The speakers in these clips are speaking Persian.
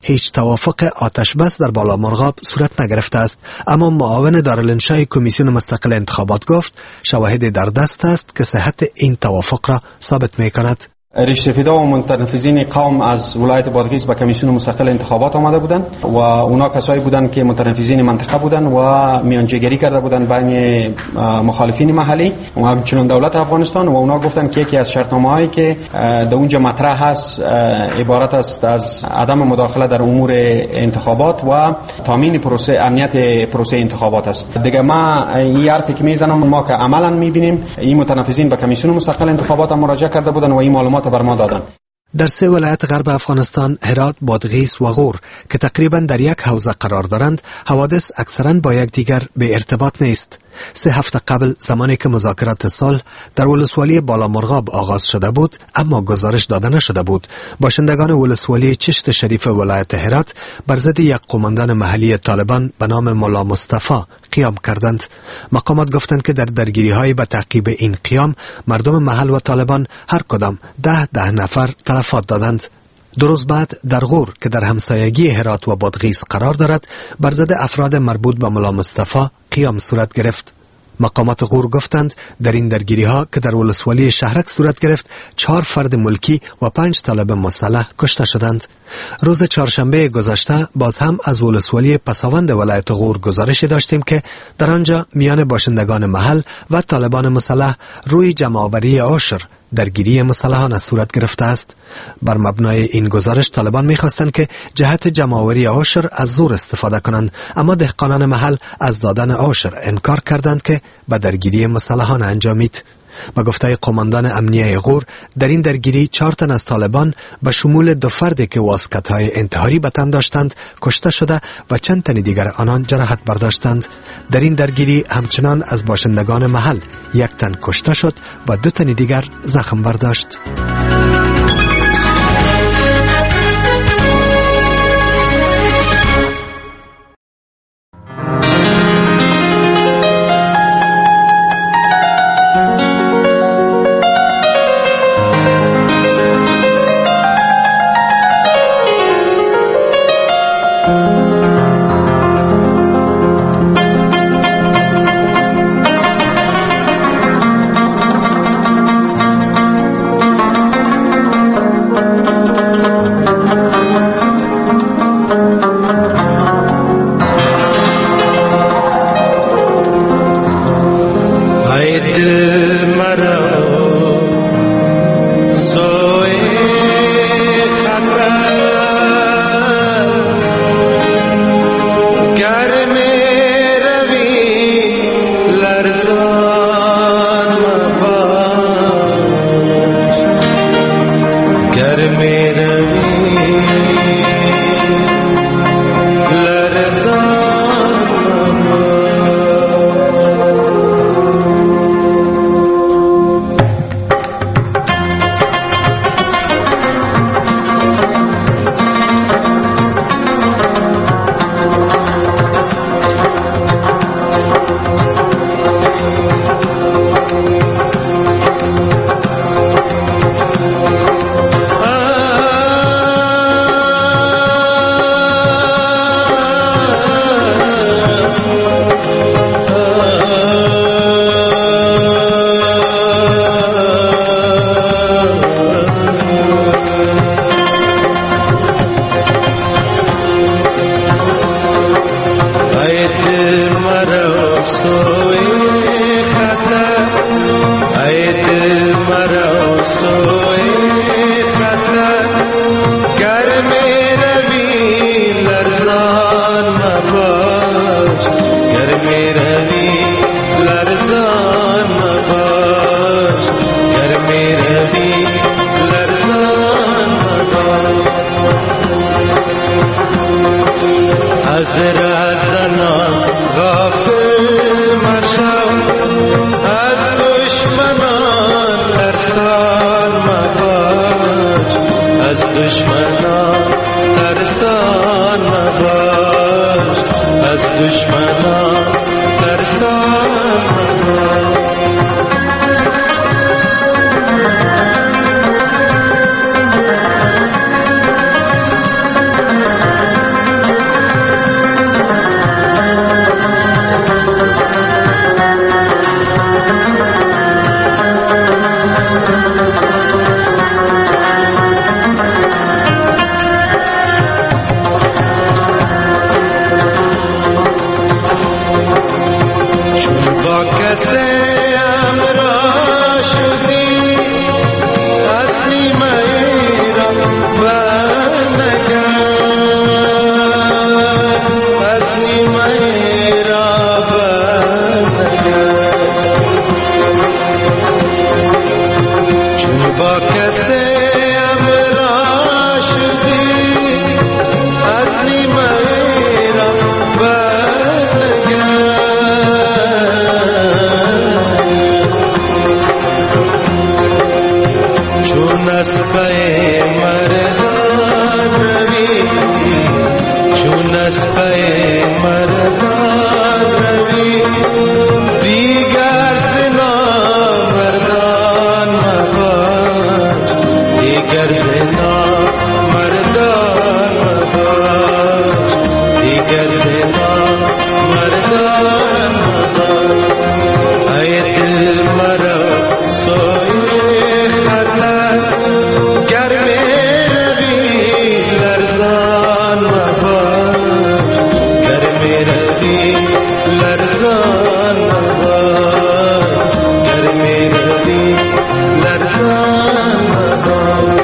هیچ توافق آتش بس در بالامرغاب صورت نگرفته است، اما معاون دارالانشای کمیسیون مستقل انتخابات گفت شواهد در دست است که صحت این توافق را ثابت می کند. ریشسفیدا و متنفذین قوم از ولایت بادغیس به کمیسیون مستقل انتخابات آمده بودند و اونا کسایی بودند که متنفذین منطقه بودند و میانجیگری کرده بودند بین مخالفین محلی و همچنین دولت افغانستان و اونا گفتند که یکی از شرطنامه‌هایی که در اونجا مطرح هست عبارت است از عدم مداخله در امور انتخابات و تامین پروسه امنیت پروسه انتخابات است. دیگه ما این حرفی که میزنم ما که عملاً میبینیم این متنفذین به کمیسیون مستقل انتخابات مراجعه کرده بودند و این معلومات بر ما دادن. در 3 ولایت غرب افغانستان، هرات، بادغیس و غور که تقریبا در یک حوزه قرار دارند، حوادث اکثرا با یکدیگر به ارتباط نیست. 3 هفته قبل زمانی که مذاکرات صلح در ولسوالی بالامرغاب آغاز شده بود اما گزارش داده نشده بود، باشندگان ولسوالی چشت شریف ولایت هرات بر ضد یک قماندان محلی طالبان به نام ملا مصطفی قیام کردند. مقامات گفتند که در درگیری‌های به تعقیب این قیام مردم محل و طالبان هر کدام 10 نفر تلفات دادند. 2 روز بعد در غور که در همسایگی هرات و بادغیس قرار دارد بر ضد افراد مربوط به ملا مصطفی قیام صورت گرفت. مقامات غور گفتند در این درگیری ها که در ولسوالی شهرک صورت گرفت 4 فرد ملکی و 5 طالب مسلح کشته شدند. روز چهارشنبه گذشته باز هم از ولسوالی پساوند ولایت غور گزارش داشتیم که در آنجا میان باشندگان محل و طالبان مسلح روی جمع‌آوری عاشر درگیری مسلحانه صورت گرفته است. بر مبنای این گزارش طالبان می‌خواستند که جهت جمع‌آوری عاشر از زور استفاده کنند، اما دهقانان محل از دادن عاشر انکار کردند که به درگیری مسلحانه انجامید. با گفته قماندان امنیه غور در این درگیری 4 تن از طالبان به شمول 2 فردی که واسکت‌های انتحاری به تن داشتند کشته شده و چند تن دیگر آنان جراحت برداشتند. در این درگیری همچنان از باشندگان محل 1 تن کشته شد و 2 تن دیگر زخم برداشت. چون از پی مردان روی دیگر زنا مردان مباش دیگر زنا مردان مباش دیگر زنا مردان مباش ای دل مرا سوی خطر گرم روی لرزان مباش گرم روی لرزان مباش گرم روی لرزان مباش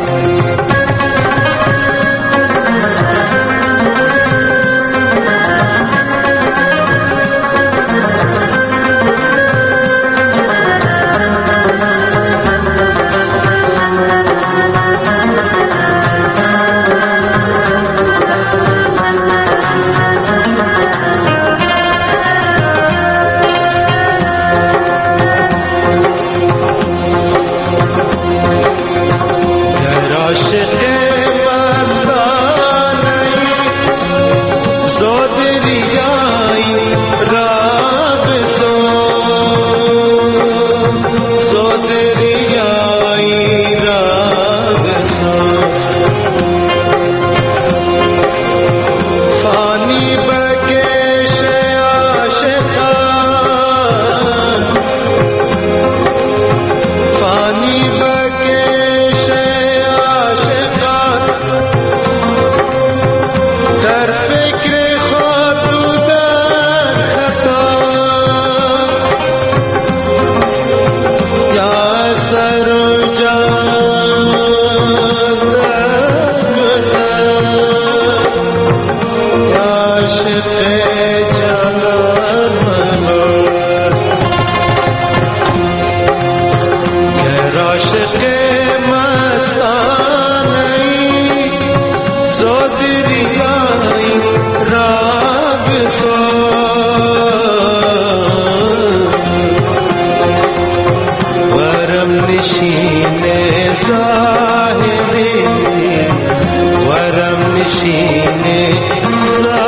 ورم نشین